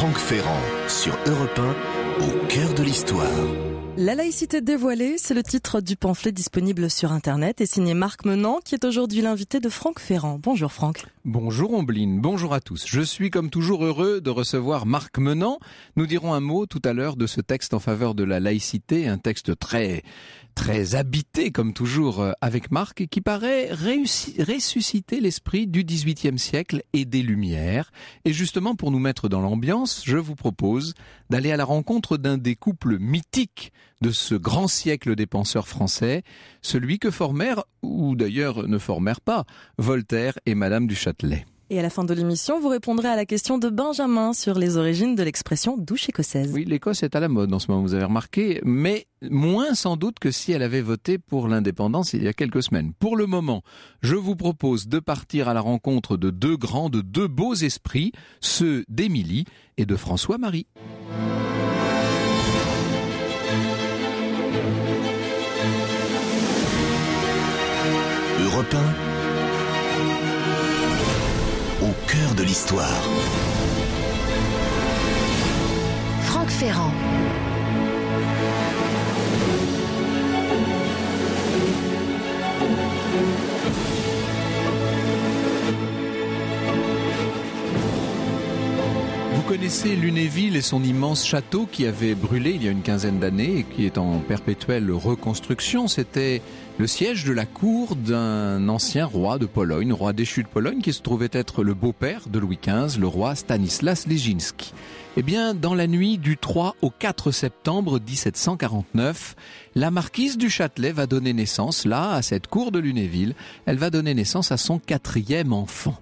Franck Ferrand sur Europe 1, au cœur de l'histoire. La laïcité dévoilée, c'est le titre du pamphlet disponible sur Internet et signé Marc Menant, qui est aujourd'hui l'invité de Franck Ferrand. Bonjour Franck. Bonjour Ombline, bonjour à tous. Je suis comme toujours heureux de recevoir Marc Menant. Nous dirons un mot tout à l'heure de ce texte en faveur de la laïcité, un texte très habité comme toujours avec Marc et qui paraît ressusciter l'esprit du XVIIIe siècle et des Lumières. Et justement pour nous mettre dans l'ambiance, je vous propose d'aller à la rencontre d'un des couples mythiques de ce grand siècle des penseurs français, celui que formèrent, ou d'ailleurs ne formèrent pas, Voltaire et Madame du Châtelet. Et à la fin de l'émission, vous répondrez à la question de Benjamin sur les origines de l'expression douche écossaise. Oui, l'Écosse est à la mode en ce moment, vous avez remarqué, mais moins sans doute que si elle avait voté pour l'indépendance il y a quelques semaines. Pour le moment, je vous propose de partir à la rencontre de deux beaux esprits, ceux d'Émilie et de François-Marie. Europe 1, au cœur de l'histoire. Franck Ferrand. Vous connaissez Lunéville et son immense château qui avait brûlé il y a une quinzaine d'années et qui est en perpétuelle reconstruction. C'était le siège de la cour d'un ancien roi de Pologne, roi déchu de Pologne, qui se trouvait être le beau-père de Louis XV, le roi Stanislas Leszczyński. Eh bien, dans la nuit du 3 au 4 septembre 1749, la marquise du Châtelet va donner naissance, là, à cette cour de Lunéville, elle va donner naissance à son 4e enfant.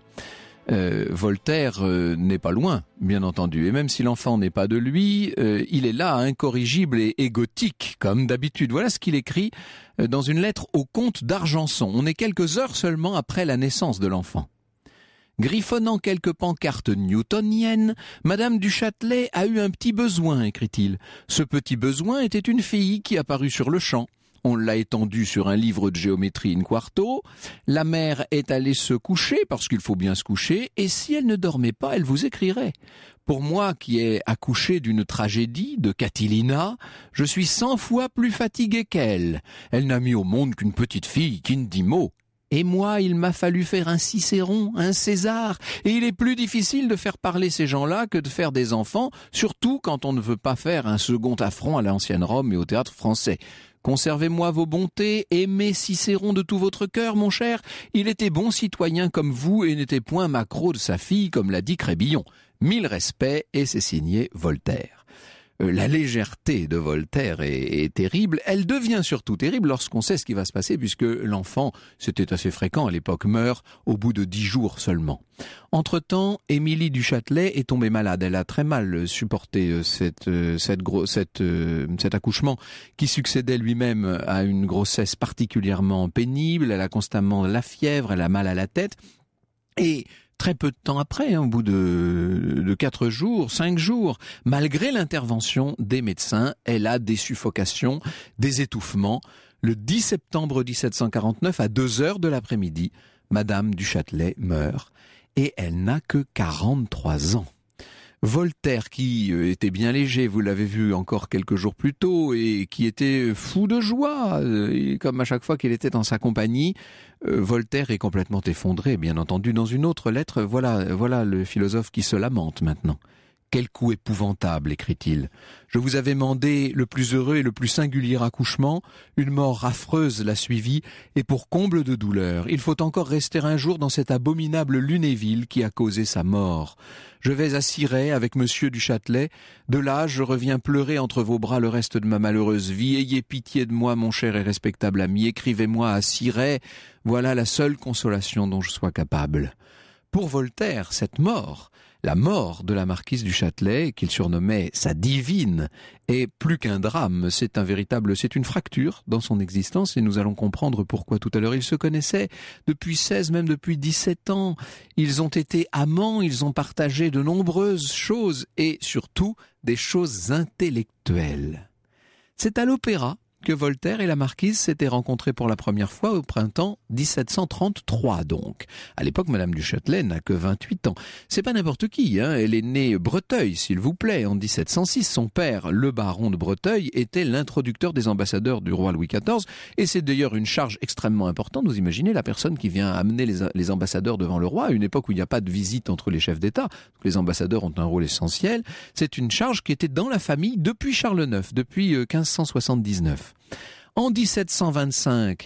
Voltaire n'est pas loin, bien entendu, et même si l'enfant n'est pas de lui, il est là, incorrigible et gothique, comme d'habitude. Voilà ce qu'il écrit dans une lettre au comte d'Argenson. On est quelques heures seulement après la naissance de l'enfant. Griffonnant quelques pancartes newtoniennes, Madame du Châtelet a eu un petit besoin, écrit-il. Ce petit besoin était une fille qui apparut sur le champ. On l'a étendue sur un livre de géométrie in quarto. La mère est allée se coucher, parce qu'il faut bien se coucher, et si elle ne dormait pas, elle vous écrirait. Pour moi qui ai accouché d'une tragédie de Catilina, je suis 100 fois plus fatigué qu'elle. Elle n'a mis au monde qu'une petite fille qui ne dit mot. Et moi, il m'a fallu faire un Cicéron, un César, et il est plus difficile de faire parler ces gens-là que de faire des enfants, surtout quand on ne veut pas faire un second affront à l'ancienne Rome et au théâtre français. Conservez-moi vos bontés, aimez Cicéron de tout votre cœur, mon cher. Il était bon citoyen comme vous et n'était point maquereau de sa fille, comme l'a dit Crébillon. 1000 respects, et c'est signé Voltaire. La légèreté de Voltaire est terrible. Elle devient surtout terrible lorsqu'on sait ce qui va se passer, puisque l'enfant, c'était assez fréquent à l'époque, meurt au bout de 10 jours seulement. Entre-temps, Émilie du Châtelet est tombée malade. Elle a très mal supporté cet accouchement qui succédait lui-même à une grossesse particulièrement pénible. Elle a constamment la fièvre, elle a mal à la tête. Et très peu de temps après, au bout de 4 jours, 5 jours, malgré l'intervention des médecins, elle a des suffocations, des étouffements. Le 10 septembre 1749, à 2h de l'après-midi, Madame du Châtelet meurt et elle n'a que 43 ans. Voltaire, qui était bien léger, vous l'avez vu encore quelques jours plus tôt, et qui était fou de joie, comme à chaque fois qu'il était dans sa compagnie, Voltaire est complètement effondré, bien entendu. Dans une autre lettre, voilà le philosophe qui se lamente maintenant. Quel coup épouvantable, écrit-il. Je vous avais mandé le plus heureux et le plus singulier accouchement, une mort affreuse l'a suivi, et pour comble de douleur, il faut encore rester un jour dans cette abominable Lunéville qui a causé sa mort. Je vais à Cirey avec monsieur du Châtelet, de là je reviens pleurer entre vos bras le reste de ma malheureuse vie. Ayez pitié de moi, mon cher et respectable ami, écrivez-moi à Cirey, voilà la seule consolation dont je sois capable. Pour Voltaire, cette mort, la mort de la marquise du Châtelet, qu'il surnommait sa divine, est plus qu'un drame, c'est une fracture dans son existence, et nous allons comprendre pourquoi tout à l'heure. Ils se connaissaient depuis 16, même depuis 17 ans. Ils ont été amants, ils ont partagé de nombreuses choses, et surtout des choses intellectuelles. C'est à l'opéra que Voltaire et la marquise s'étaient rencontrés pour la première fois au printemps 1733 donc. À l'époque, Madame du Châtelet n'a que 28 ans. C'est pas n'importe qui, hein. Elle est née Breteuil, s'il vous plaît, en 1706. Son père, le baron de Breteuil, était l'introducteur des ambassadeurs du roi Louis XIV. Et c'est d'ailleurs une charge extrêmement importante. Vous imaginez la personne qui vient amener les ambassadeurs devant le roi, à une époque où il n'y a pas de visite entre les chefs d'État. Les ambassadeurs ont un rôle essentiel. C'est une charge qui était dans la famille depuis Charles IX, depuis 1579. En 1725,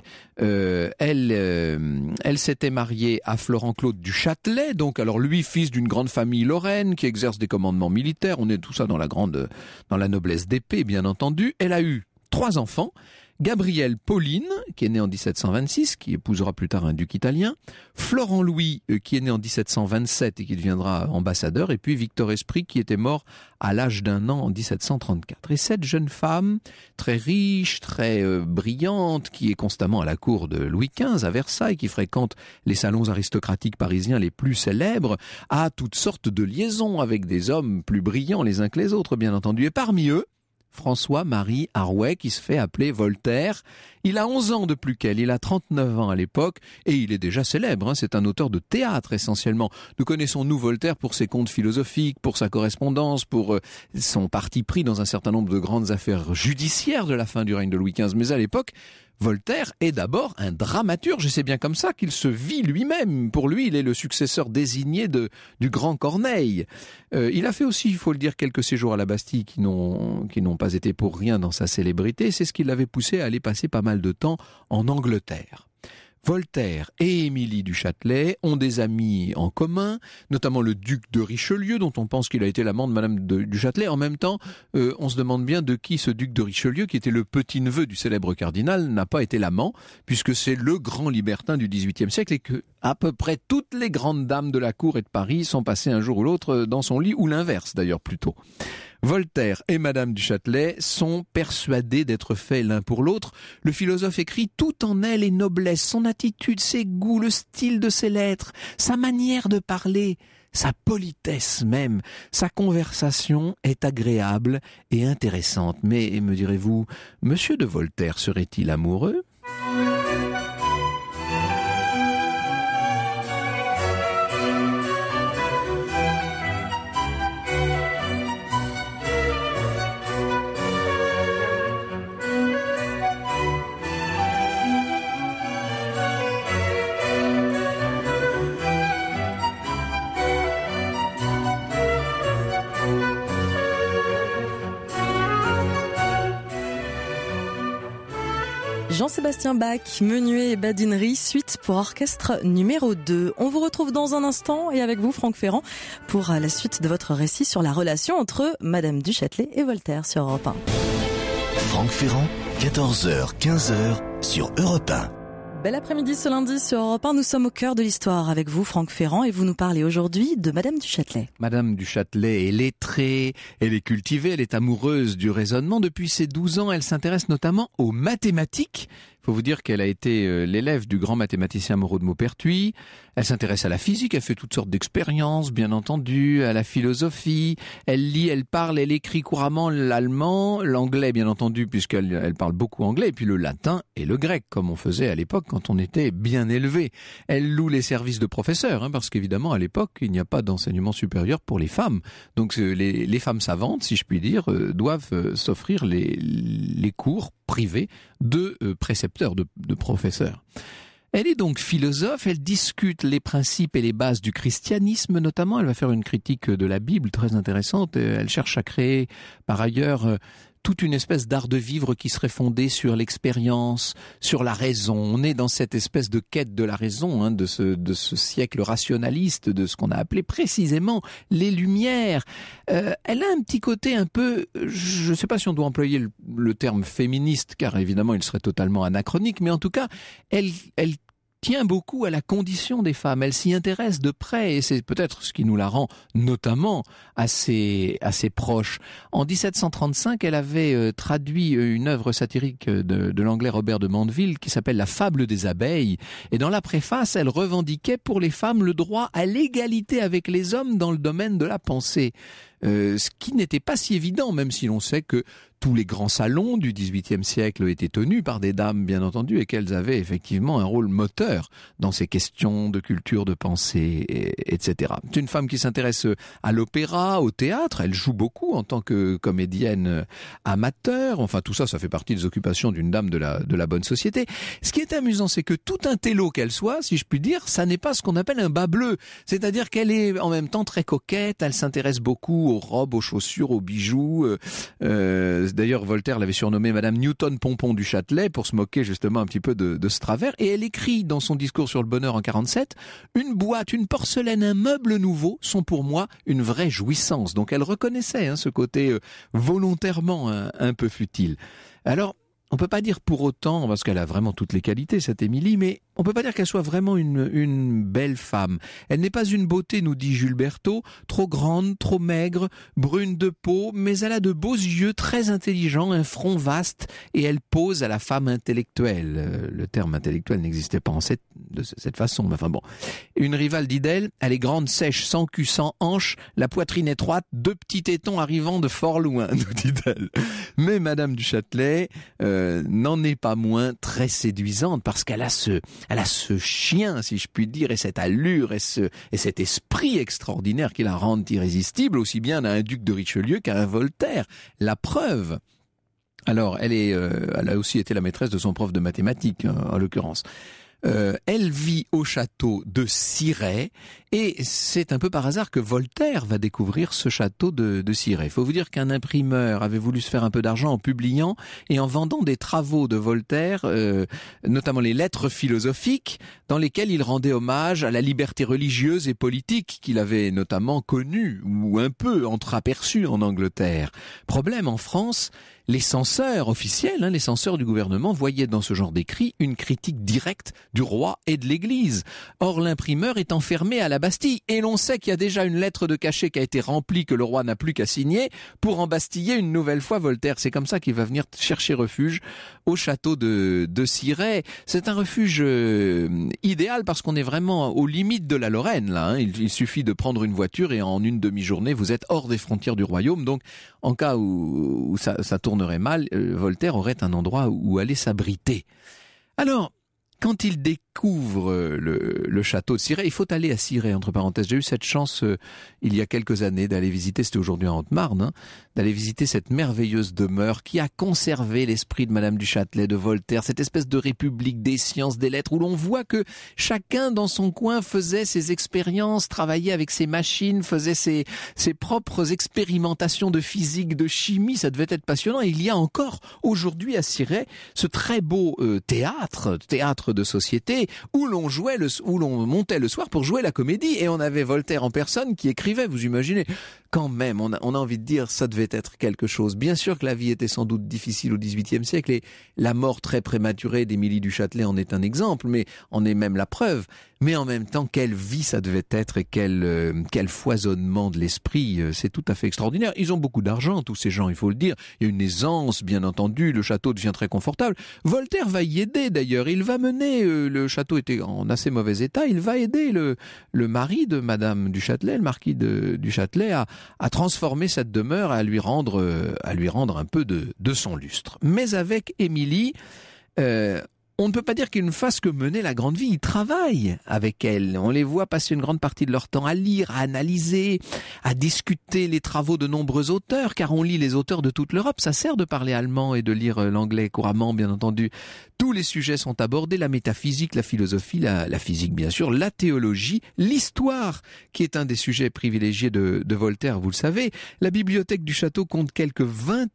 elle s'était mariée à Florent-Claude du Châtelet, donc alors lui fils d'une grande famille lorraine qui exerce des commandements militaires. On est tout ça dans la noblesse d'épée, bien entendu. Elle a eu 3 enfants. Gabrielle Pauline, qui est née en 1726, qui épousera plus tard un duc italien, Florent Louis, qui est né en 1727 et qui deviendra ambassadeur, et puis Victor Esprit, qui était mort à l'âge d'1 an en 1734. Et cette jeune femme, très riche, très brillante, qui est constamment à la cour de Louis XV à Versailles, qui fréquente les salons aristocratiques parisiens les plus célèbres, a toutes sortes de liaisons avec des hommes plus brillants les uns que les autres, bien entendu. Et parmi eux, François-Marie Arouet, qui se fait appeler Voltaire. Il a 11 ans de plus qu'elle, il a 39 ans à l'époque, et il est déjà célèbre, hein. C'est un auteur de théâtre essentiellement. Nous connaissons-nous Voltaire pour ses contes philosophiques, pour sa correspondance, pour son parti pris dans un certain nombre de grandes affaires judiciaires de la fin du règne de Louis XV. Mais à l'époque, Voltaire est d'abord un dramaturge, et c'est bien comme ça qu'il se vit lui-même. Pour lui, il est le successeur désigné du grand Corneille. Il a fait aussi, il faut le dire, quelques séjours à la Bastille qui n'ont pas été pour rien dans sa célébrité. C'est ce qui l'avait poussé à aller passer pas mal de temps en Angleterre. Voltaire et Émilie du Châtelet ont des amis en commun, notamment le duc de Richelieu, dont on pense qu'il a été l'amant de Madame du Châtelet. En même temps, on se demande bien de qui ce duc de Richelieu, qui était le petit-neveu du célèbre cardinal, n'a pas été l'amant, puisque c'est le grand libertin du XVIIIe siècle et que à peu près toutes les grandes dames de la cour et de Paris sont passées un jour ou l'autre dans son lit, ou l'inverse d'ailleurs plutôt. Voltaire et Madame du Châtelet sont persuadés d'être faits l'un pour l'autre. Le philosophe écrit « Tout en elle est noblesse, son attitude, ses goûts, le style de ses lettres, sa manière de parler, sa politesse même. Sa conversation est agréable et intéressante. » Mais, me direz-vous, Monsieur de Voltaire serait-il amoureux ? Jean-Sébastien Bach, Menuet et Badinerie, suite pour orchestre numéro 2. On vous retrouve dans un instant et avec vous Franck Ferrand pour la suite de votre récit sur la relation entre Madame du Châtelet et Voltaire sur Europe 1. Franck Ferrand, 14h, 15h sur Europe 1. Bel après-midi ce lundi sur Europe 1, nous sommes au cœur de l'histoire avec vous Franck Ferrand et vous nous parlez aujourd'hui de Madame du Châtelet. Madame du Châtelet est lettrée, elle est cultivée, elle est amoureuse du raisonnement. Depuis ses 12 ans, elle s'intéresse notamment aux mathématiques. Il faut vous dire qu'elle a été l'élève du grand mathématicien Moreau de Maupertuis. Elle s'intéresse à la physique, elle fait toutes sortes d'expériences, bien entendu, à la philosophie. Elle lit, elle parle, elle écrit couramment l'allemand, l'anglais, bien entendu, puisqu'elle parle beaucoup anglais, et puis le latin et le grec, comme on faisait à l'époque quand on était bien élevé. Elle loue les services de professeurs, parce qu'évidemment, à l'époque, il n'y a pas d'enseignement supérieur pour les femmes. Donc les femmes savantes, si je puis dire, doivent s'offrir les cours privés de précepteurs, de professeurs. Elle est donc philosophe, elle discute les principes et les bases du christianisme notamment, elle va faire une critique de la Bible très intéressante, elle cherche à créer par ailleurs toute une espèce d'art de vivre qui serait fondé sur l'expérience, sur la raison. On est dans cette espèce de quête de la raison, de ce siècle rationaliste, de ce qu'on a appelé précisément les Lumières. Elle a un petit côté un peu, je ne sais pas si on doit employer le terme féministe, car évidemment il serait totalement anachronique, mais en tout cas, elle tient beaucoup à la condition des femmes, elle s'y intéresse de près et c'est peut-être ce qui nous la rend notamment assez proche. En 1735, elle avait traduit une œuvre satirique de l'anglais Robert de Mandeville qui s'appelle La Fable des abeilles et dans la préface, elle revendiquait pour les femmes le droit à l'égalité avec les hommes dans le domaine de la pensée. ce qui n'était pas si évident, même si l'on sait que tous les grands salons du XVIIIe siècle étaient tenus par des dames, bien entendu, et qu'elles avaient effectivement un rôle moteur dans ces questions de culture, de pensée, etc. C'est une femme qui s'intéresse à l'opéra, au théâtre. Elle joue beaucoup en tant que comédienne amateur. Enfin, tout ça, ça fait partie des occupations d'une dame de la bonne société. Ce qui est amusant, c'est que tout un télo qu'elle soit, si je puis dire, ça n'est pas ce qu'on appelle un bas bleu. C'est-à-dire qu'elle est en même temps très coquette. Elle s'intéresse beaucoup aux robes, aux chaussures, aux bijoux. D'ailleurs, Voltaire l'avait surnommée Madame Newton Pompon du Châtelet pour se moquer justement un petit peu de ce travers. Et elle écrit dans son discours sur le bonheur en 47, « Une boîte, une porcelaine, un meuble nouveau sont pour moi une vraie jouissance. » Donc elle reconnaissait ce côté volontairement un peu futile. Alors, on peut pas dire pour autant, parce qu'elle a vraiment toutes les qualités, cette Émilie, mais on peut pas dire qu'elle soit vraiment une belle femme. Elle n'est pas une beauté, nous dit Jules Berthaud, trop grande, trop maigre, brune de peau, mais elle a de beaux yeux très intelligents, un front vaste, et elle pose à la femme intellectuelle. Le terme intellectuel n'existait pas de cette façon, mais enfin bon. Une rivale dit d'elle, elle est grande, sèche, sans cul, sans hanche, la poitrine étroite, 2 petits tétons arrivant de fort loin, nous dit-elle. Mais Madame du Châtelet n'en est pas moins très séduisante, parce qu'elle a ce chien, si je puis dire, et cette allure, et cet esprit extraordinaire qui la rendent irrésistible, aussi bien à un duc de Richelieu qu'à un Voltaire. La preuve. Alors, elle a aussi été la maîtresse de son prof de mathématiques, en l'occurrence. Elle vit au château de Cirey, et c'est un peu par hasard que Voltaire va découvrir ce château de Cirey. Il faut vous dire qu'un imprimeur avait voulu se faire un peu d'argent en publiant et en vendant des travaux de Voltaire, notamment les lettres philosophiques, dans lesquelles il rendait hommage à la liberté religieuse et politique qu'il avait notamment connue ou un peu entreaperçue en Angleterre. Problème en France, les censeurs officiels, les censeurs du gouvernement, voyaient dans ce genre d'écrit une critique directe du roi et de l'Église. Or, l'imprimeur est enfermé à la Bastille, et l'on sait qu'il y a déjà une lettre de cachet qui a été remplie que le roi n'a plus qu'à signer pour embastiller une nouvelle fois Voltaire. C'est comme ça qu'il va venir chercher refuge au château de Cirey. C'est un refuge idéal parce qu'on est vraiment aux limites de la Lorraine, là. Il suffit de prendre une voiture et en une demi-journée, vous êtes hors des frontières du royaume. Donc, en cas où ça tournerait mal, Voltaire aurait un endroit où aller s'abriter. Alors, quand il découvre le château de Cirey, il faut aller à Cirey, entre parenthèses. J'ai eu cette chance il y a quelques années d'aller visiter, c'était aujourd'hui en Haute-Marne, d'aller visiter cette merveilleuse demeure qui a conservé l'esprit de Madame du Châtelet, de Voltaire, cette espèce de république des sciences, des lettres, où l'on voit que chacun dans son coin faisait ses expériences, travaillait avec ses machines, faisait ses propres expérimentations de physique, de chimie. Ça devait être passionnant. Et il y a encore aujourd'hui à Cirey ce très beau théâtre de société où l'on montait le soir pour jouer la comédie, et on avait Voltaire en personne qui écrivait. Vous imaginez, quand même, on a envie de dire, ça devait être quelque chose. Bien sûr que la vie était sans doute difficile au XVIIIe siècle, et la mort très prématurée d'Émilie du Châtelet en est un exemple, mais en est même la preuve. Mais en même temps, quelle vie ça devait être, et quel foisonnement de l'esprit. C'est tout à fait extraordinaire. Ils ont beaucoup d'argent, tous ces gens, il faut le dire. Il y a une aisance, bien entendu. Le château devient très confortable. Voltaire va y aider, d'ailleurs. Il va mener, le château était en assez mauvais état, il va aider le mari de Madame du Châtelet, le marquis du Châtelet, à transformer cette demeure, à lui rendre un peu de son lustre. Mais avec Émilie, on ne peut pas dire qu'ils ne fassent que mener la grande vie. Ils travaillent avec elle. On les voit passer une grande partie de leur temps à lire, à analyser, à discuter les travaux de nombreux auteurs, car on lit les auteurs de toute l'Europe. Ça sert de parler allemand et de lire l'anglais couramment, bien entendu. Tous les sujets sont abordés, la métaphysique, la philosophie, la physique, bien sûr, la théologie, l'histoire, qui est un des sujets privilégiés de Voltaire, vous le savez. La bibliothèque du château compte quelques 21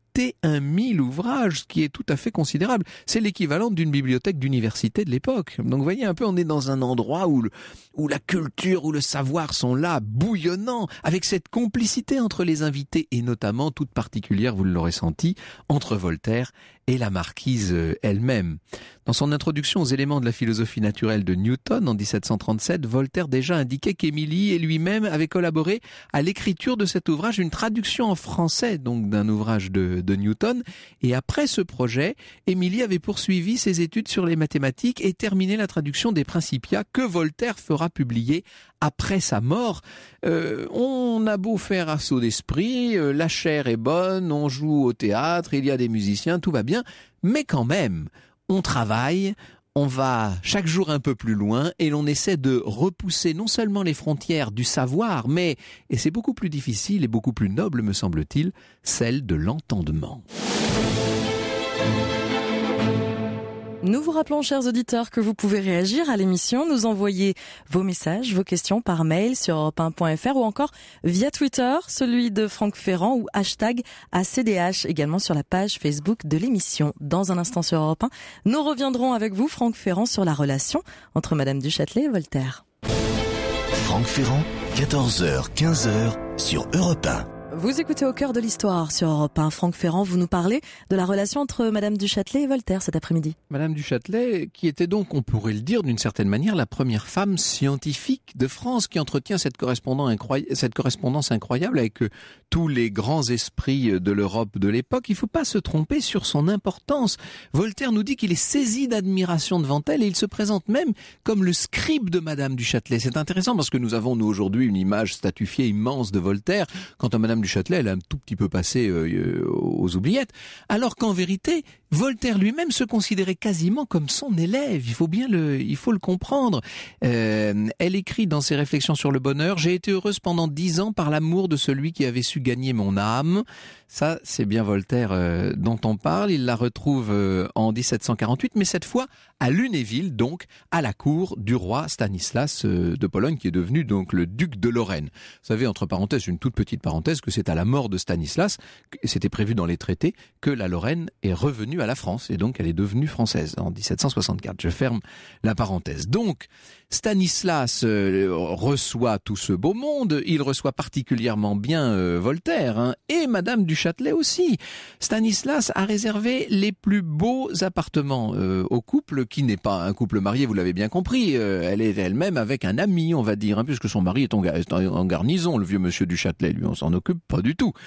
000 ouvrages, ce qui est tout à fait considérable. C'est l'équivalent d'une bibliothèque d'université de l'époque. Donc vous voyez un peu, on est dans un endroit où la culture, où le savoir sont là, bouillonnants, avec cette complicité entre les invités, et notamment toute particulière, vous l'aurez senti, entre Voltaire et la marquise elle-même. Dans son introduction aux éléments de la philosophie naturelle de Newton en 1737, Voltaire déjà indiquait qu'Émilie et lui-même avaient collaboré à l'écriture de cet ouvrage, une traduction en français donc d'un ouvrage de Newton. Et après ce projet, Émilie avait poursuivi ses études sur les mathématiques et terminé la traduction des Principia que Voltaire fera publier après sa mort. On a beau faire assaut d'esprit, la chair est bonne, on joue au théâtre, il y a des musiciens, tout va bien, mais quand même, on travaille, on va chaque jour un peu plus loin et l'on essaie de repousser non seulement les frontières du savoir, mais, et c'est beaucoup plus difficile et beaucoup plus noble me semble-t-il, celle de l'entendement. Nous vous rappelons, chers auditeurs, que vous pouvez réagir à l'émission, nous envoyer vos messages, vos questions par mail sur europe1.fr ou encore via Twitter, celui de Franck Ferrand ou #ACDH, également sur la page Facebook de l'émission. Dans un instant sur Europe 1, nous reviendrons avec vous, Franck Ferrand, sur la relation entre Madame du Châtelet et Voltaire. Franck Ferrand, 14h, 15h sur Europe 1. Vous écoutez Au cœur de l'histoire sur Europe 1. Franck Ferrand, vous nous parlez de la relation entre Madame du Châtelet et Voltaire cet après-midi. Madame du Châtelet, qui était donc, on pourrait le dire d'une certaine manière, la première femme scientifique de France qui entretient cette correspondance incroyable avec tous les grands esprits de l'Europe de l'époque. Il ne faut pas se tromper sur son importance. Voltaire nous dit qu'il est saisi d'admiration devant elle et il se présente même comme le scribe de Madame du Châtelet. C'est intéressant parce que nous avons, nous, aujourd'hui, une image statufiée immense de Voltaire. Quant à Madame du Châtelet, elle a un tout petit peu passé aux oubliettes, alors qu'en vérité, Voltaire lui-même se considérait quasiment comme son élève. Il faut le comprendre. Elle écrit dans ses réflexions sur le bonheur: j'ai été heureuse pendant 10 ans par l'amour de celui qui avait su gagner mon âme. Ça, c'est bien Voltaire dont on parle. Il la retrouve en 1748, mais cette fois à Lunéville, donc à la cour du roi Stanislas de Pologne, qui est devenu donc le duc de Lorraine. Vous savez, entre parenthèses, une toute petite parenthèse, que c'est à la mort de Stanislas, c'était prévu dans les traités, que la Lorraine est revenue à la France, et donc elle est devenue française en 1764. Je ferme la parenthèse. Donc, Stanislas reçoit tout ce beau monde, il reçoit particulièrement bien Voltaire, et Madame du Châtelet aussi. Stanislas a réservé les plus beaux appartements au couple, qui n'est pas un couple marié, vous l'avez bien compris. Elle est elle-même avec un ami, on va dire, puisque son mari est en garnison, le vieux monsieur du Châtelet, lui on s'en occupe pas du tout.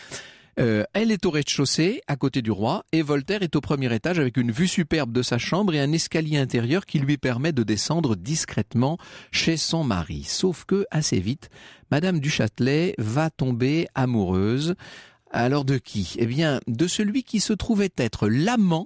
Elle est au rez-de-chaussée, à côté du roi, et Voltaire est au premier étage avec une vue superbe de sa chambre et un escalier intérieur qui lui permet de descendre discrètement chez son mari. Sauf que, assez vite, Madame du Châtelet va tomber amoureuse. Alors de qui ? Eh bien, de celui qui se trouvait être l'amant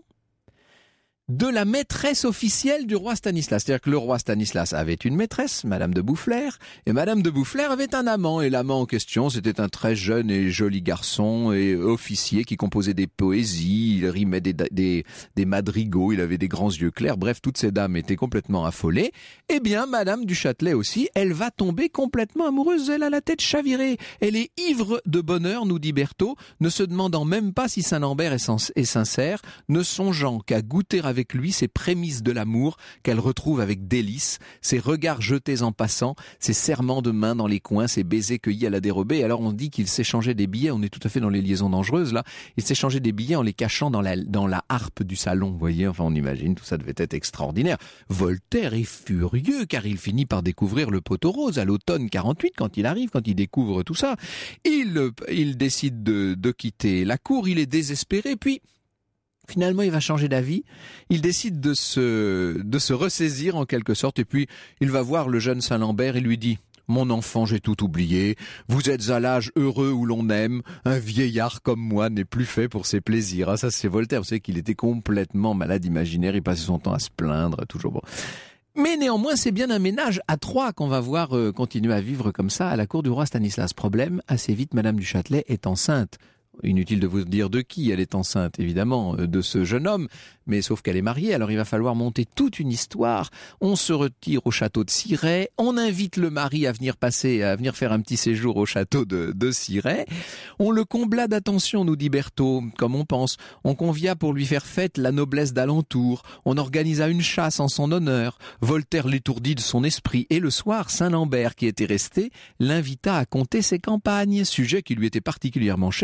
de la maîtresse officielle du roi Stanislas. C'est-à-dire que le roi Stanislas avait une maîtresse, Madame de Boufflers, et Madame de Boufflers avait un amant. Et l'amant en question, c'était un très jeune et joli garçon et officier qui composait des poésies, il rimait des madrigaux, il avait des grands yeux clairs. Bref, toutes ces dames étaient complètement affolées. Eh bien, Madame du Châtelet aussi, elle va tomber complètement amoureuse. Elle a la tête chavirée. Elle est ivre de bonheur, nous dit Berthaud, ne se demandant même pas si Saint-Lambert est sincère, ne songeant qu'à goûter avec lui ses prémices de l'amour qu'elle retrouve avec délice, ses regards jetés en passant, ses serrements de main dans les coins, ses baisers cueillis à la dérobée. Et alors on dit qu'il s'échangeait des billets, on est tout à fait dans les liaisons dangereuses là, il s'échangeait des billets en les cachant dans la harpe du salon, vous voyez, enfin on imagine, tout ça devait être extraordinaire. Voltaire est furieux car il finit par découvrir le pot aux roses à l'automne 48 quand il arrive, quand il découvre tout ça. Il décide de quitter la cour, il est désespéré, puis finalement, il va changer d'avis. Il décide de se ressaisir en quelque sorte. Et puis, il va voir le jeune Saint-Lambert et lui dit: mon enfant, j'ai tout oublié. Vous êtes à l'âge heureux où l'on aime. Un vieillard comme moi n'est plus fait pour ses plaisirs. Ah, ça, c'est Voltaire. Vous savez qu'il était complètement malade imaginaire. Il passait son temps à se plaindre, toujours bon. Mais néanmoins, c'est bien un ménage à trois qu'on va voir continuer à vivre comme ça à la cour du roi Stanislas. Problème, assez vite, Madame du Châtelet est enceinte. Inutile de vous dire de qui elle est enceinte, évidemment, de ce jeune homme, mais sauf qu'elle est mariée, alors il va falloir monter toute une histoire. On se retire au château de Cirey, on invite le mari à venir faire un petit séjour au château de Cirey. On le combla d'attention, nous dit Berthaud, comme on pense. On convia pour lui faire fête la noblesse d'alentour. On organisa une chasse en son honneur. Voltaire l'étourdit de son esprit, et le soir, Saint-Lambert, qui était resté, l'invita à conter ses campagnes, sujet qui lui était particulièrement cher et sur lequel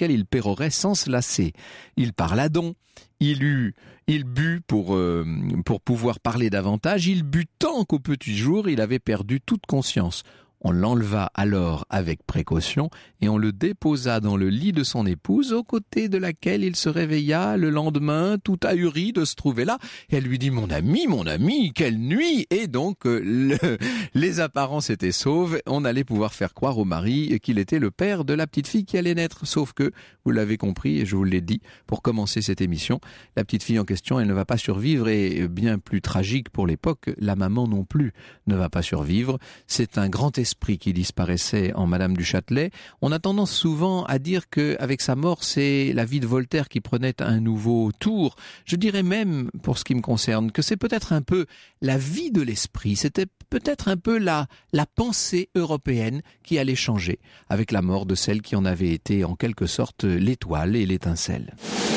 lesquels il pérorait sans se lasser. Il parla donc, il but pour pouvoir parler davantage, il but tant qu'au petit jour il avait perdu toute conscience. On l'enleva alors avec précaution et on le déposa dans le lit de son épouse, aux côtés de laquelle il se réveilla le lendemain, tout ahuri de se trouver là. Et elle lui dit « Mon ami, quelle nuit !» Et donc, les apparences étaient sauves. On allait pouvoir faire croire au mari qu'il était le père de la petite fille qui allait naître. Sauf que, vous l'avez compris, et je vous l'ai dit, pour commencer cette émission, la petite fille en question, elle ne va pas survivre. Et bien plus tragique pour l'époque, la maman non plus ne va pas survivre. C'est un grand esprit qui disparaissait en Madame du Châtelet. On a tendance souvent à dire qu'avec sa mort, c'est la vie de Voltaire qui prenait un nouveau tour. Je dirais même, pour ce qui me concerne, que c'est peut-être un peu la vie de l'esprit, c'était peut-être un peu la pensée européenne qui allait changer avec la mort de celle qui en avait été en quelque sorte l'étoile et l'étincelle.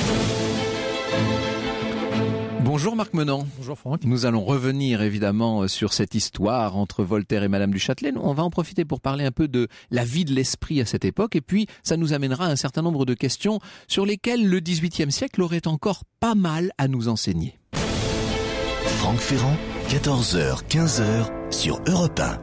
Bonjour Marc Menant. Bonjour Franck. Nous allons revenir évidemment sur cette histoire entre Voltaire et Madame du Châtelet. On va en profiter pour parler un peu de la vie de l'esprit à cette époque et puis ça nous amènera à un certain nombre de questions sur lesquelles le XVIIIe siècle aurait encore pas mal à nous enseigner. Franck Ferrand, 14h, 15h sur Europe 1.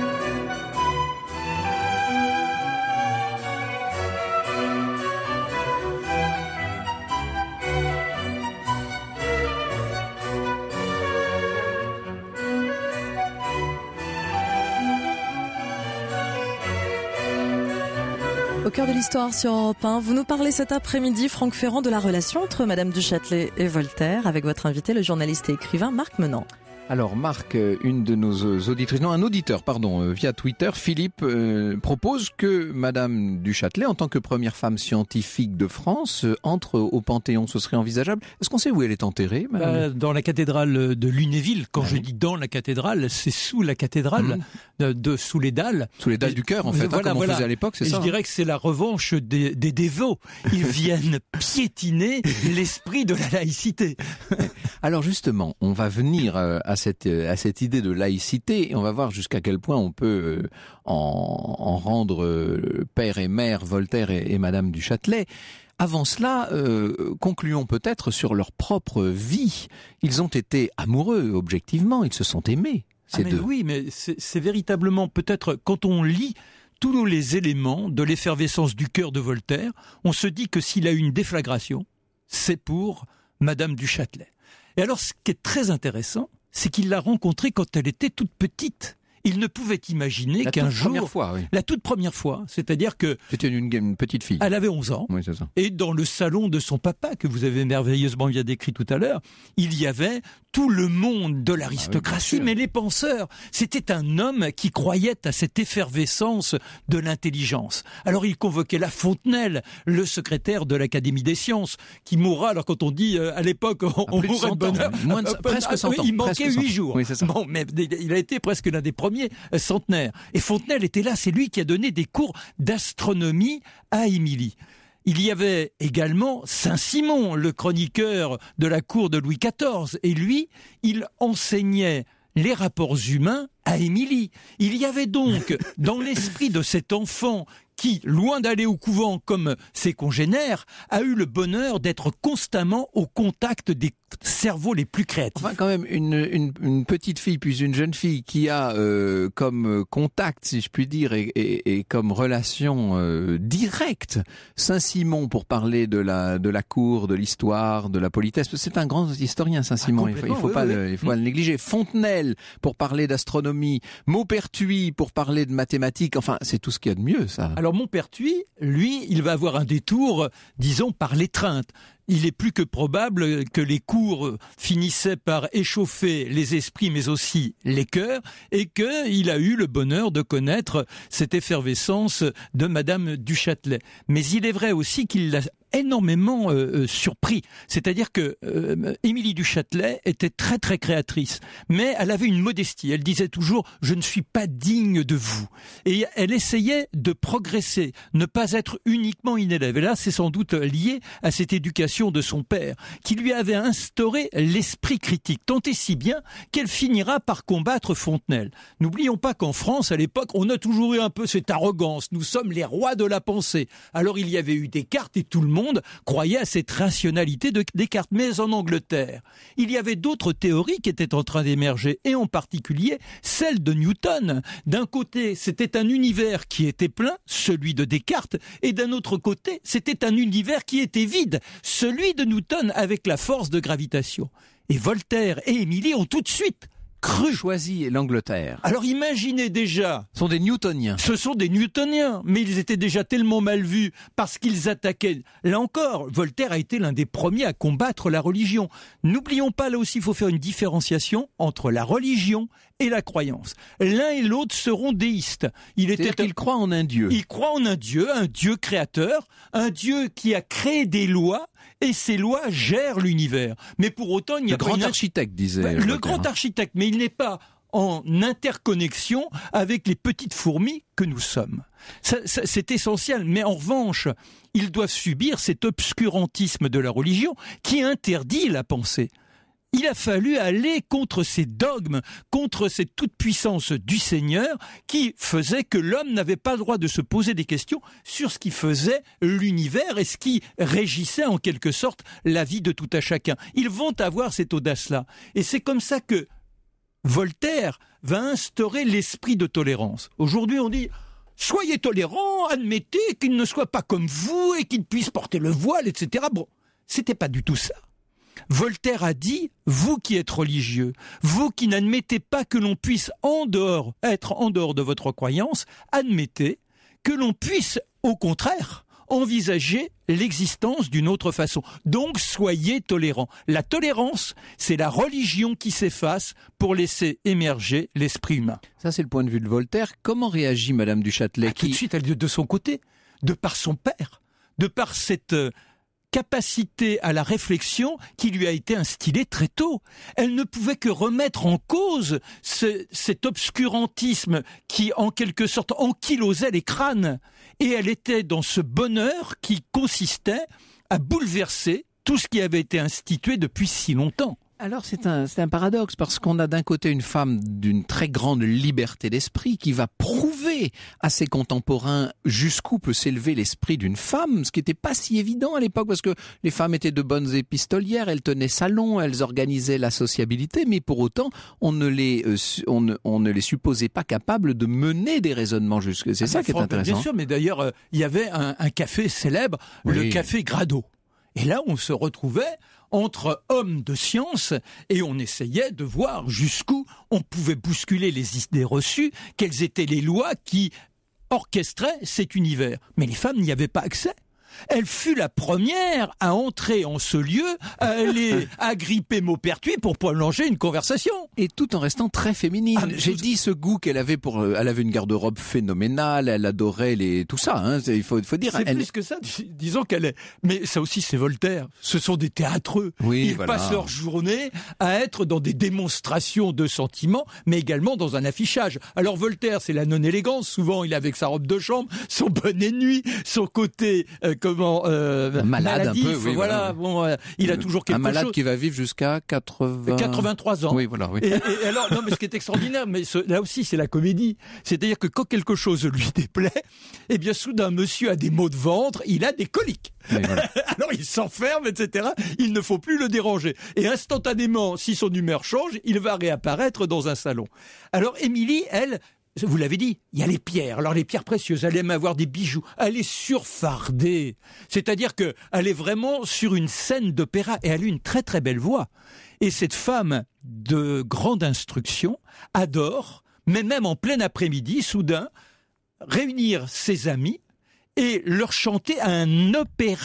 Au cœur de l'histoire sur Europe 1, vous nous parlez cet après-midi, Franck Ferrand, de la relation entre Madame du Châtelet et Voltaire, avec votre invité, le journaliste et écrivain Marc Menant. Alors Marc, une de nos auditrices, non un auditeur, pardon, via Twitter, Philippe, propose que Madame du Châtelet, en tant que première femme scientifique de France, entre au Panthéon. Ce serait envisageable. Est-ce qu'on sait où elle est enterrée, Madame ? Dans la cathédrale de Lunéville. Quand je dis dans la cathédrale, c'est sous la cathédrale, sous les dalles. Sous les dalles du cœur, en fait, comme on faisait à l'époque, c'est ça. Je dirais que c'est la revanche des dévots. Ils viennent piétiner l'esprit de la laïcité. Alors justement, on va venir à cette idée de laïcité et on va voir jusqu'à quel point on peut en rendre père et mère Voltaire et Madame du Châtelet. Avant cela, concluons peut-être sur leur propre vie. Ils ont été amoureux, objectivement, ils se sont aimés, ces deux. Oui, mais c'est véritablement peut-être quand on lit tous les éléments de l'effervescence du cœur de Voltaire, on se dit que s'il a eu une déflagration, c'est pour Madame du Châtelet. Et alors, ce qui est très intéressant, c'est qu'il l'a rencontrée quand elle était toute petite. Il ne pouvait imaginer qu'un jour... La toute première fois, c'est-à-dire que... C'était une petite fille. Elle avait 11 ans. Oui, c'est ça. Et dans le salon de son papa, que vous avez merveilleusement bien décrit tout à l'heure, il y avait tout le monde de l'aristocratie, mais les penseurs. C'était un homme qui croyait à cette effervescence de l'intelligence. Alors il convoquait La Fontenelle, le secrétaire de l'Académie des sciences, qui mourra, alors quand on dit à l'époque, on mourrait de bonheur. Presque 100 ans. Il manquait 8 jours. Oui, c'est ça. Bon, mais il a été presque l'un des premiers centenaire. Et Fontenelle était là, c'est lui qui a donné des cours d'astronomie à Émilie. Il y avait également Saint-Simon, le chroniqueur de la cour de Louis XIV, et lui, il enseignait les rapports humains à Émilie. Il y avait donc, dans l'esprit de cet enfant qui, loin d'aller au couvent comme ses congénères, a eu le bonheur d'être constamment au contact des cerveaux les plus créatifs. Enfin, quand même, une petite fille puis une jeune fille qui a comme contact, si je puis dire, et comme relation directe Saint-Simon pour parler de la cour, de l'histoire, de la politesse. C'est un grand historien, Saint-Simon. Il faut pas le négliger. Fontenelle pour parler d'astronomie, Maupertuis pour parler de mathématiques. Enfin, c'est tout ce qu'il y a de mieux, ça. Alors Maupertuis, lui, il va avoir un détour, disons, par l'étreinte. Il est plus que probable que les cours finissaient par échauffer les esprits, mais aussi les cœurs, et qu'il a eu le bonheur de connaître cette effervescence de Madame du Châtelet. Mais il est vrai aussi qu'il l'a énormément surpris. C'est-à-dire que Émilie du Châtelet était très très créatrice, mais elle avait une modestie. Elle disait toujours « je ne suis pas digne de vous ». Et elle essayait de progresser, ne pas être uniquement une élève. Et là, c'est sans doute lié à cette éducation de son père, qui lui avait instauré l'esprit critique, tant et si bien qu'elle finira par combattre Fontenelle. N'oublions pas qu'en France, à l'époque, on a toujours eu un peu cette arrogance. Nous sommes les rois de la pensée. Alors il y avait eu Descartes et tout le monde croyait à cette rationalité de Descartes. Mais en Angleterre, il y avait d'autres théories qui étaient en train d'émerger, et en particulier celle de Newton. D'un côté, c'était un univers qui était plein, celui de Descartes, et d'un autre côté, c'était un univers qui était vide, celui de Newton avec la force de gravitation. Et Voltaire et Émilie ont tout de suite choisi l'Angleterre. Alors imaginez déjà... Ce sont des Newtoniens. Ce sont des Newtoniens, mais ils étaient déjà tellement mal vus parce qu'ils attaquaient... Là encore, Voltaire a été l'un des premiers à combattre la religion. N'oublions pas, là aussi, il faut faire une différenciation entre la religion et la croyance. L'un et l'autre seront déistes. C'est-à-dire qu'ils croient en un Dieu. Ils croient en un Dieu créateur, un Dieu qui a créé des lois, et ces lois gèrent l'univers. Mais pour autant, il n'y a pas... Le grand architecte, disait... Le grand architecte, mais il n'est pas en interconnexion avec les petites fourmis que nous sommes. C'est essentiel. Mais en revanche, ils doivent subir cet obscurantisme de la religion qui interdit la pensée. Il a fallu aller contre ces dogmes, contre cette toute-puissance du Seigneur qui faisait que l'homme n'avait pas le droit de se poser des questions sur ce qui faisait l'univers et ce qui régissait en quelque sorte la vie de tout à chacun. Ils vont avoir cette audace-là. Et c'est comme ça que Voltaire va instaurer l'esprit de tolérance. Aujourd'hui, on dit... Soyez tolérants, admettez qu'il ne soit pas comme vous et qu'il puisse porter le voile, etc. Bon, c'était pas du tout ça. Voltaire a dit, vous qui êtes religieux, vous qui n'admettez pas que l'on puisse être en dehors de votre croyance, admettez que l'on puisse, au contraire, envisager l'existence d'une autre façon. Donc, soyez tolérants. La tolérance, c'est la religion qui s'efface pour laisser émerger l'esprit humain. Ça, c'est le point de vue de Voltaire. Comment réagit Madame du Châtelet Tout de suite, elle est de son côté, de par son père, de par cette... capacité à la réflexion qui lui a été instillée très tôt. Elle ne pouvait que remettre en cause cet obscurantisme qui, en quelque sorte, ankylosait les crânes. Et elle était dans ce bonheur qui consistait à bouleverser tout ce qui avait été institué depuis si longtemps. Alors c'est un paradoxe parce qu'on a d'un côté une femme d'une très grande liberté d'esprit qui va prouver à ses contemporains jusqu'où peut s'élever l'esprit d'une femme, ce qui n'était pas si évident à l'époque parce que les femmes étaient de bonnes épistolières, elles tenaient salon, elles organisaient la sociabilité, mais pour autant on ne les supposait pas capables de mener des raisonnements jusque. C'est ça qui est intéressant. Bien sûr, mais d'ailleurs il y avait un café célèbre, le café Grado. Et là on se retrouvait entre hommes de science et on essayait de voir jusqu'où on pouvait bousculer les idées reçues, quelles étaient les lois qui orchestraient cet univers. Mais les femmes n'y avaient pas accès. Elle fut la première à entrer en ce lieu, à aller agripper Maupertuis pour prolonger une conversation. Et tout en restant très féminine. J'ai dit ce goût qu'elle avait elle avait une garde-robe phénoménale, elle adorait tout ça, hein, il faut dire. C'est plus que ça, disons qu'elle est... Mais ça aussi c'est Voltaire, ce sont des théâtreux. Oui, Ils passent leur journée à être dans des démonstrations de sentiments, mais également dans un affichage. Alors Voltaire, c'est la non-élégance, souvent il est avec sa robe de chambre, son bonnet de nuit, son côté... malade maladif, un peu, oui, voilà. Bon, il a toujours quelque chose. Un malade qui va vivre jusqu'à 83 ans. Oui, voilà. Oui. Et alors, non, mais ce qui est extraordinaire, mais là aussi, c'est la comédie. C'est-à-dire que quand quelque chose lui déplaît, eh bien, soudain, monsieur a des maux de ventre, il a des coliques. Oui, voilà. Alors, il s'enferme, etc. Il ne faut plus le déranger. Et instantanément, si son humeur change, il va réapparaître dans un salon. Alors, Émilie, elle, vous l'avez dit, il y a les pierres. Alors les pierres précieuses, elle aime avoir des bijoux. Elle est surfardée. C'est-à-dire qu'elle est vraiment sur une scène d'opéra et elle a une très très belle voix. Et cette femme de grande instruction adore, mais même en plein après-midi, soudain, réunir ses amis et leur chanter un opéra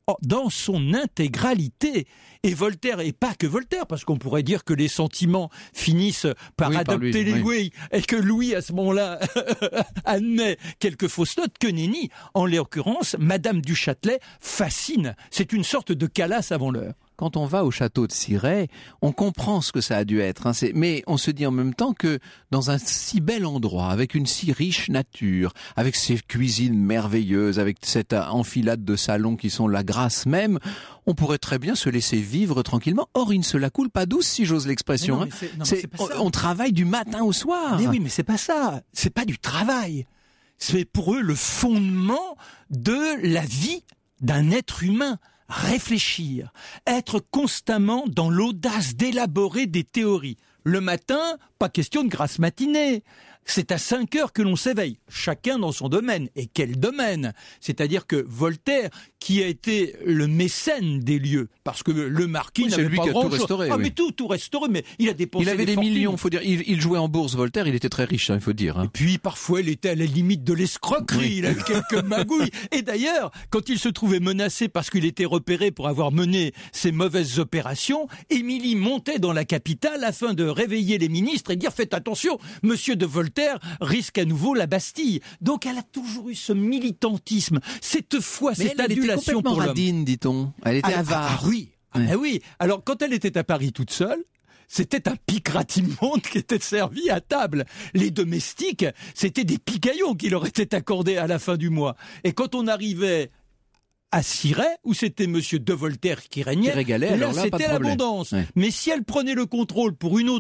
dans son intégralité. Et Voltaire, et pas que Voltaire, parce qu'on pourrait dire que les sentiments finissent par adopter les Louis, et que Louis, à ce moment-là, admet quelques fausses notes, que nenni. En l'occurrence, Madame du Châtelet fascine. C'est une sorte de Calas avant l'heure. Quand on va au château de Cirey, on comprend ce que ça a dû être. Mais on se dit en même temps que dans un si bel endroit, avec une si riche nature, avec ces cuisines merveilleuses, avec cette enfilade de salons qui sont la grâce même, on pourrait très bien se laisser vivre tranquillement. Or, il ne se la coule pas douce, si j'ose l'expression. On travaille du matin au soir. Mais oui, mais c'est pas ça. C'est pas du travail. C'est pour eux le fondement de la vie d'un être humain. Réfléchir, être constamment dans l'audace d'élaborer des théories. Le matin, pas question de grasse matinée. C'est à 5 heures que l'on s'éveille, chacun dans son domaine. Et quel domaine ? C'est-à-dire que Voltaire, qui a été le mécène des lieux, parce que le marquis n'avait pas grand-chose. Mais tout restauré, mais il a dépensé. Il avait des millions, faut dire. Il jouait en bourse, Voltaire, il était très riche, il faut dire. Et puis parfois, il était à la limite de l'escroquerie, il avait quelques magouilles. Et d'ailleurs, quand il se trouvait menacé parce qu'il était repéré pour avoir mené ces mauvaises opérations, Émilie montait dans la capitale afin de réveiller les ministres et dire « Faites attention, monsieur de Voltaire risque à nouveau la Bastille ». Donc elle a toujours eu ce militantisme, cette foi, cette adulation pour l'homme. Radine, dit-on. Elle était avare. Oui. Alors quand elle était à Paris toute seule, c'était un picratimonde qui était servi à table. Les domestiques, c'était des picaillons qui leur étaient accordés à la fin du mois. Et quand on arrivait à Cirey, où c'était monsieur de Voltaire qui régnait, là c'était l'abondance. Ouais. Mais si elle prenait le contrôle pour une ou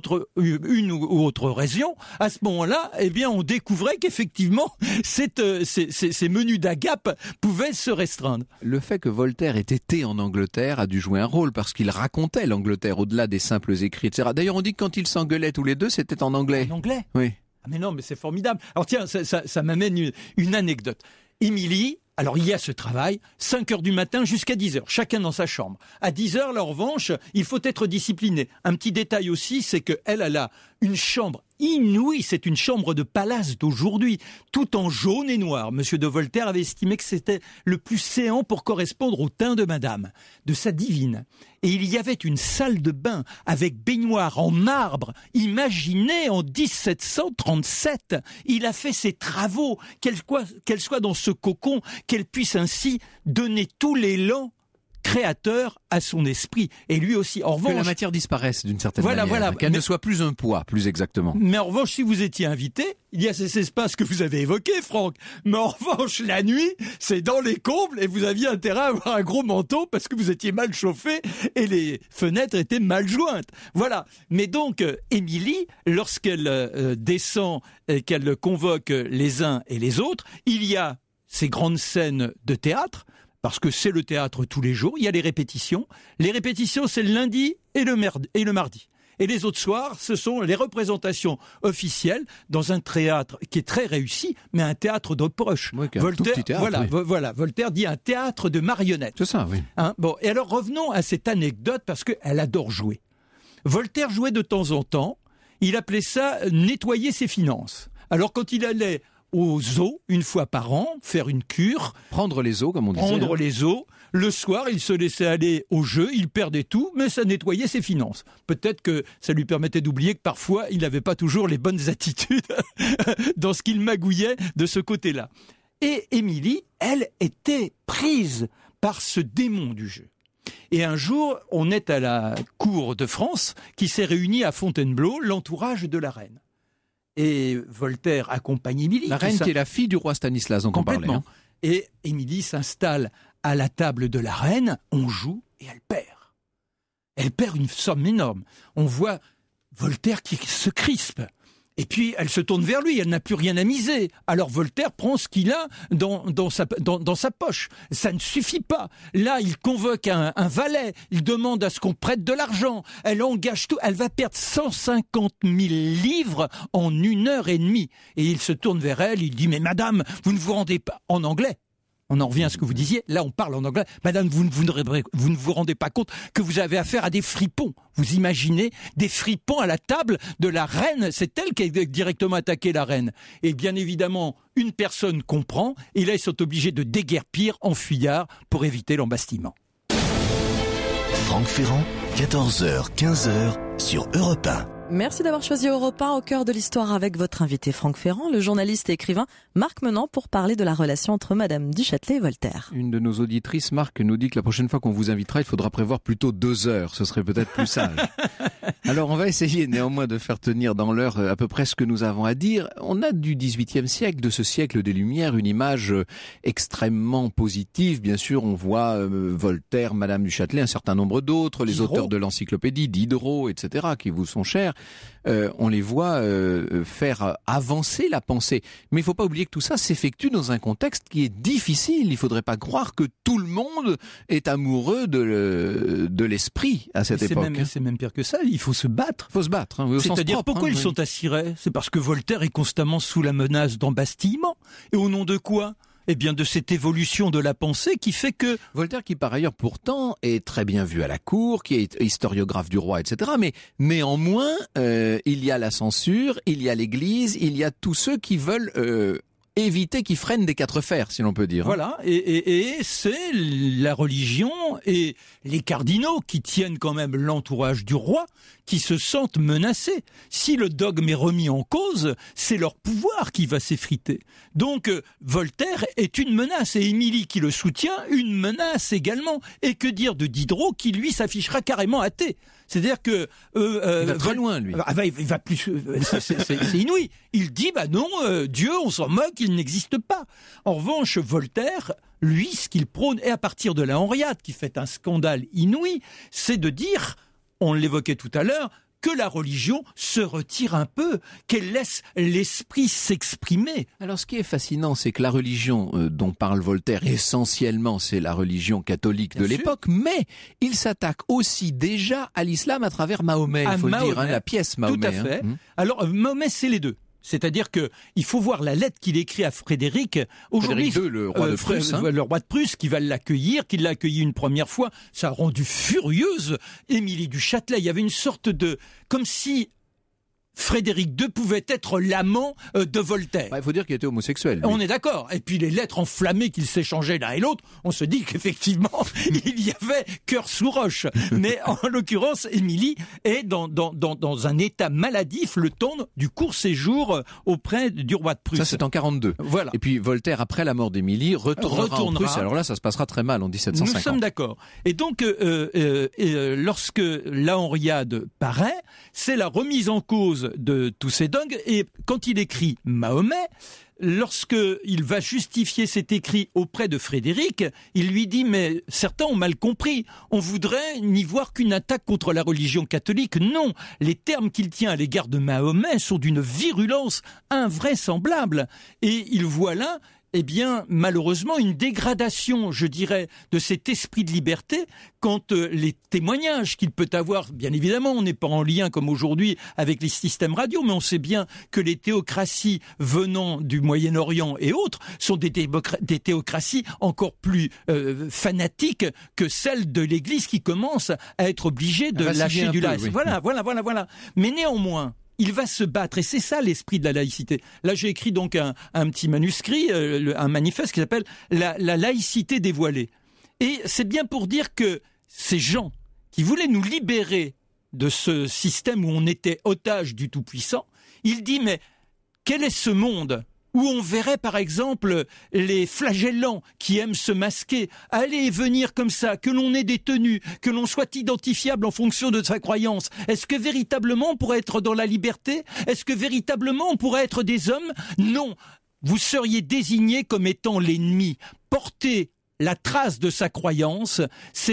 autre région, à ce moment-là, eh bien, on découvrait qu'effectivement, ces menus d'agape pouvaient se restreindre. Le fait que Voltaire ait été en Angleterre a dû jouer un rôle, parce qu'il racontait l'Angleterre au-delà des simples écrits, etc. D'ailleurs, on dit que quand ils s'engueulaient tous les deux, c'était en anglais. En anglais ? Oui. Ah mais non, mais c'est formidable. Alors tiens, ça m'amène une anecdote. Émilie, alors il y a ce travail, 5 heures du matin jusqu'à 10 heures, chacun dans sa chambre. À 10 heures, en revanche, il faut être discipliné. Un petit détail aussi, c'est qu'elle a une chambre inouïe, c'est une chambre de palace d'aujourd'hui, tout en jaune et noir. Monsieur de Voltaire avait estimé que c'était le plus séant pour correspondre au teint de madame, de sa divine. Et il y avait une salle de bain avec baignoire en marbre, imaginez en 1737. Il a fait ses travaux, qu'elle soit dans ce cocon, qu'elle puisse ainsi donner tout l'élan créateur à son esprit. Et lui aussi, en revanche... Que la matière disparaisse d'une certaine manière. Qu'elle ne soit plus un poids, plus exactement. Mais en revanche, si vous étiez invité, il y a ces espaces que vous avez évoqués, Franck. Mais en revanche, la nuit, c'est dans les combles et vous aviez intérêt à avoir un gros manteau parce que vous étiez mal chauffé et les fenêtres étaient mal jointes. Voilà. Mais donc, Émilie, lorsqu'elle descend et qu'elle convoque les uns et les autres, il y a ces grandes scènes de théâtre, parce que c'est le théâtre tous les jours, il y a les répétitions. Les répétitions, c'est le lundi et le mardi. Et les autres soirs, ce sont les représentations officielles dans un théâtre qui est très réussi, mais un théâtre de poche. Oui, Voltaire, Voltaire dit un théâtre de marionnettes. C'est ça, oui. Bon, et alors revenons à cette anecdote, parce qu'elle adore jouer. Voltaire jouait de temps en temps, il appelait ça nettoyer ses finances. Alors quand il allait aux eaux, une fois par an, faire une cure. Prendre les eaux, comme on disait. Prendre les eaux. Le soir, il se laissait aller au jeu, il perdait tout, mais ça nettoyait ses finances. Peut-être que ça lui permettait d'oublier que parfois, il n'avait pas toujours les bonnes attitudes dans ce qu'il magouillait de ce côté-là. Et Émilie, elle, était prise par ce démon du jeu. Et un jour, on est à la cour de France, qui s'est réunie à Fontainebleau, l'entourage de la reine. Et Voltaire accompagne Émilie. La reine qui est la fille du roi Stanislas, dont on parlait. Hein. Et Émilie s'installe à la table de la reine, on joue et elle perd. Elle perd une somme énorme. On voit Voltaire qui se crispe. Et puis elle se tourne vers lui, elle n'a plus rien à miser. Alors Voltaire prend ce qu'il a dans sa poche. Ça ne suffit pas. Là, il convoque un valet, il demande à ce qu'on prête de l'argent. Elle engage tout, elle va perdre 150 000 livres en 1 heure et demie. Et il se tourne vers elle, il dit « Mais madame, vous ne vous rendez pas... » en anglais. On en revient à ce que vous disiez. Là, on parle en anglais. Madame, vous ne vous rendez pas compte que vous avez affaire à des fripons. Vous imaginez des fripons à la table de la reine. C'est elle qui a directement attaqué la reine. Et bien évidemment, une personne comprend. Et là, ils sont obligés de déguerpir en fuyards pour éviter l'embastillement. Franck Ferrand, 14h, 15h sur Europe 1. Merci d'avoir choisi Europe 1 au cœur de l'histoire avec votre invité Franck Ferrand, le journaliste et écrivain Marc Menant, pour parler de la relation entre Madame du Châtelet et Voltaire. Une de nos auditrices, Marc, nous dit que la prochaine fois qu'on vous invitera, il faudra prévoir plutôt 2 heures. Ce serait peut-être plus sage. Alors, on va essayer néanmoins de faire tenir dans l'heure à peu près ce que nous avons à dire. On a du XVIIIe siècle, de ce siècle des Lumières, une image extrêmement positive. Bien sûr, on voit Voltaire, Madame du Châtelet, un certain nombre d'autres, les auteurs de l'encyclopédie, Diderot, etc., qui vous sont chers. On les voit faire avancer la pensée. Mais il ne faut pas oublier que tout ça s'effectue dans un contexte qui est difficile. Il ne faudrait pas croire que tout le monde est amoureux de l'esprit à cette époque. C'est même pire que ça, il faut se battre. Il faut se battre, au sens C'est-à-dire, propre, pourquoi ils sont à Cirey ? C'est parce que Voltaire est constamment sous la menace d'embastillement. Et au nom de quoi ? Eh bien, de cette évolution de la pensée qui fait que... Voltaire, qui par ailleurs pourtant est très bien vu à la cour, qui est historiographe du roi, etc. Mais néanmoins, il y a la censure, il y a l'Église, il y a tous ceux qui veulent éviter, qui freinent des 4 fers, si l'on peut dire. Voilà, et c'est la religion et les cardinaux qui tiennent quand même l'entourage du roi, qui se sentent menacés. Si le dogme est remis en cause, c'est leur pouvoir qui va s'effriter. Donc Voltaire est une menace, et Émilie qui le soutient, une menace également. Et que dire de Diderot qui lui s'affichera carrément athée. C'est-à-dire que il va très loin, lui. Il va plus. C'est inouï. Il dit non, Dieu, on s'en moque, il n'existe pas. En revanche, Voltaire, lui, ce qu'il prône, et à partir de la Henriade, qui fait un scandale inouï, c'est de dire, on l'évoquait tout à l'heure, que la religion se retire un peu, qu'elle laisse l'esprit s'exprimer. Alors ce qui est fascinant, c'est que la religion dont parle Voltaire, essentiellement, c'est la religion catholique de l'époque, mais il s'attaque aussi déjà à l'islam à travers Mahomet, il faut le dire, la pièce Mahomet. Tout à fait. Alors Mahomet, c'est les deux. C'est-à-dire que il faut voir la lettre qu'il écrit à Frédéric. Aujourd'hui, Frédéric II, le roi de Prusse, le roi de Prusse, qui va l'accueillir, qui l'a accueilli une première fois, ça a rendu furieuse Émilie du Châtelet. Il y avait une sorte de, comme si Frédéric II pouvait être l'amant de Voltaire. Il faut dire qu'il était homosexuel. Lui. On est d'accord. Et puis les lettres enflammées qu'ils s'échangeaient l'un et l'autre, on se dit qu'effectivement, il y avait cœur sous roche. Mais en l'occurrence, Émilie est dans un état maladif le temps du court séjour auprès du roi de Prusse. Ça, c'est en 42. Voilà. Et puis Voltaire, après la mort d'Émilie, retournera en Prusse. Alors là, ça se passera très mal en 1750. Nous sommes d'accord. Et donc, lorsque la Henriade paraît, c'est la remise en cause de tous ces dogmes, et quand il écrit Mahomet, lorsqu'il va justifier cet écrit auprès de Frédéric, il lui dit, mais certains ont mal compris, on voudrait n'y voir qu'une attaque contre la religion catholique. Non, les termes qu'il tient à l'égard de Mahomet sont d'une virulence invraisemblable, et il voit là malheureusement, une dégradation, je dirais, de cet esprit de liberté quand les témoignages qu'il peut avoir, bien évidemment, on n'est pas en lien comme aujourd'hui avec les systèmes radio, mais on sait bien que les théocraties venant du Moyen-Orient et autres sont des théocraties encore plus fanatiques que celles de l'Église qui commence à être obligée de lâcher du lest. Oui. Voilà. Mais néanmoins, il va se battre, et c'est ça l'esprit de la laïcité. Là, j'ai écrit donc un petit manuscrit, un manifeste qui s'appelle la laïcité dévoilée. Et c'est bien pour dire que ces gens qui voulaient nous libérer de ce système où on était otage du Tout-Puissant, il dit, mais quel est ce monde où on verrait par exemple les flagellants qui aiment se masquer, aller et venir comme ça, que l'on ait des tenues, que l'on soit identifiable en fonction de sa croyance. Est-ce que véritablement on pourrait être dans la liberté ? Est-ce que véritablement on pourrait être des hommes ? Non, vous seriez désigné comme étant l'ennemi. Porter la trace de sa croyance, c'est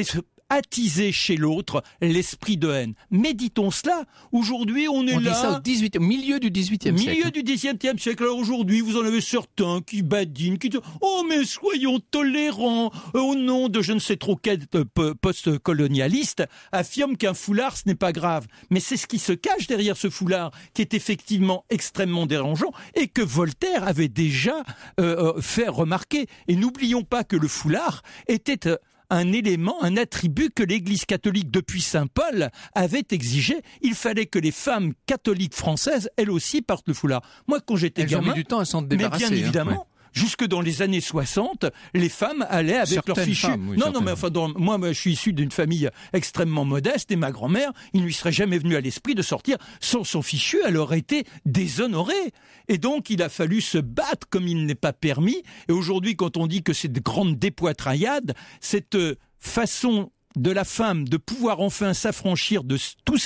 attiser chez l'autre l'esprit de haine. Méditons cela. Aujourd'hui, on est On là. dit ça au milieu du XVIIIe siècle. Milieu du XVIIIe siècle. Alors aujourd'hui, vous en avez certains qui badinent, qui disent « Oh, mais soyons tolérants !» Au nom de je ne sais trop quel post-colonialiste, affirme qu'un foulard, ce n'est pas grave. Mais c'est ce qui se cache derrière ce foulard, qui est effectivement extrêmement dérangeant et que Voltaire avait déjà fait remarquer. Et n'oublions pas que le foulard était un élément, un attribut que l'Église catholique depuis Saint Paul avait exigé. Il fallait que les femmes catholiques françaises, elles aussi, portent le foulard. Moi, quand j'étais gamin, elles ont mis du temps à s'en débarrasser. Mais bien évidemment. Ouais. Jusque dans les années 60, les femmes allaient avec certaines leurs fichus. Femmes, oui, non, mais enfin, moi, je suis issu d'une famille extrêmement modeste et ma grand-mère, il ne lui serait jamais venu à l'esprit de sortir sans son fichu. Elle aurait été déshonorée. Et donc, il a fallu se battre comme il n'est pas permis. Et aujourd'hui, quand on dit que c'est de grandes dépoitraillades, cette façon de la femme de pouvoir enfin s'affranchir de toutes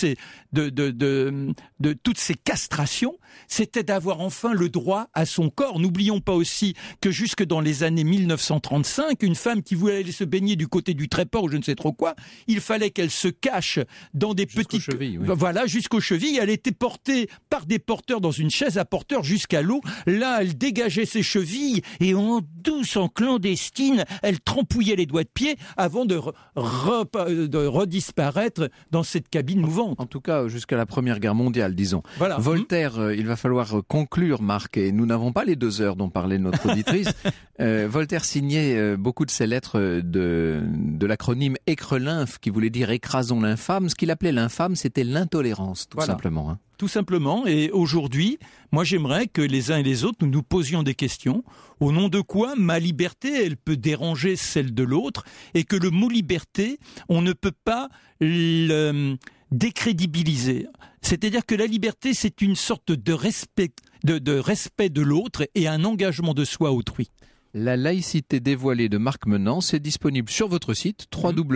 ces castrations, c'était d'avoir enfin le droit à son corps. N'oublions pas aussi que jusque dans les années 1935, une femme qui voulait aller se baigner du côté du Tréport ou je ne sais trop quoi, il fallait qu'elle se cache dans des petites chevilles, oui. Voilà, jusqu'aux chevilles. Elle était portée par des porteurs dans une chaise à porteur jusqu'à l'eau. Là, elle dégageait ses chevilles et en douce, en clandestine, elle trempouillait les doigts de pied avant de redisparaître dans cette cabine mouvante. En tout cas, jusqu'à la Première Guerre mondiale, disons. Voilà. Voltaire, il va falloir conclure, Marc, et nous n'avons pas les 2 heures dont parlait notre auditrice. Voltaire signait beaucoup de ses lettres de l'acronyme écrelinf, qui voulait dire écrasons l'infâme. Ce qu'il appelait l'infâme, c'était l'intolérance, tout simplement. Hein. Tout simplement. Et aujourd'hui, moi j'aimerais que les uns et les autres, nous nous posions des questions. Au nom de quoi ma liberté, elle peut déranger celle de l'autre, et que le mot liberté, on ne peut pas le décrédibiliser. C'est-à-dire que la liberté, c'est une sorte de respect de l'autre et un engagement de soi autrui. La laïcité dévoilée de Marc Menant, c'est disponible sur votre site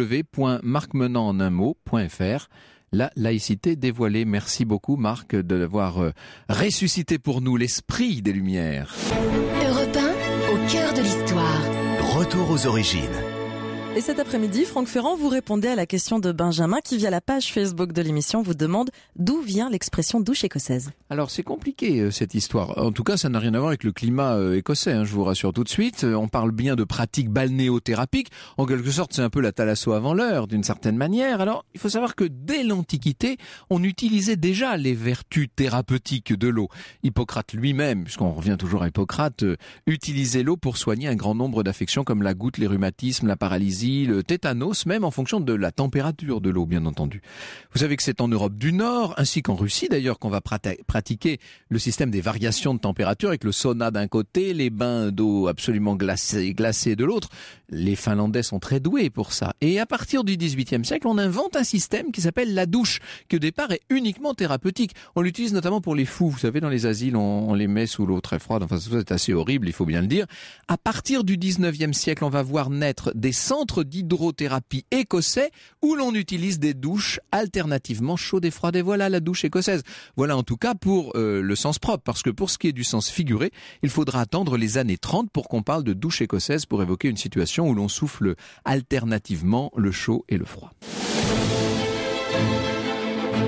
www.marcmenantenunmot.fr. La laïcité dévoilée. Merci beaucoup, Marc, d'avoir ressuscité pour nous l'esprit des Lumières. Europe 1, au cœur de l'histoire. Retour aux origines. Et cet après-midi, Franck Ferrand, vous répondez à la question de Benjamin qui, via la page Facebook de l'émission, vous demande d'où vient l'expression douche écossaise. Alors c'est compliqué cette histoire. En tout cas, ça n'a rien à voir avec le climat écossais, je vous rassure tout de suite. On parle bien de pratiques balnéothérapiques. En quelque sorte, c'est un peu la thalasso avant l'heure, d'une certaine manière. Alors, il faut savoir que dès l'Antiquité, on utilisait déjà les vertus thérapeutiques de l'eau. Hippocrate lui-même, puisqu'on revient toujours à Hippocrate, utilisait l'eau pour soigner un grand nombre d'affections comme la goutte, les rhumatismes, la paralysie, le tétanos, même en fonction de la température de l'eau, bien entendu. Vous savez que c'est en Europe du Nord, ainsi qu'en Russie d'ailleurs, qu'on va pratiquer le système des variations de température avec le sauna d'un côté, les bains d'eau absolument glacés de l'autre. Les Finlandais sont très doués pour ça. Et à partir du XVIIIe siècle, on invente un système qui s'appelle la douche, qui au départ est uniquement thérapeutique. On l'utilise notamment pour les fous. Vous savez, dans les asiles, on les met sous l'eau très froide. Enfin, c'est assez horrible, il faut bien le dire. À partir du XIXe siècle, on va voir naître des centres d'hydrothérapie écossais où l'on utilise des douches alternativement chaudes et froides. Et voilà la douche écossaise. Voilà en tout cas pour le sens propre, parce que pour ce qui est du sens figuré, il faudra attendre les années 30 pour qu'on parle de douche écossaise, pour évoquer une situation où l'on souffle alternativement le chaud et le froid.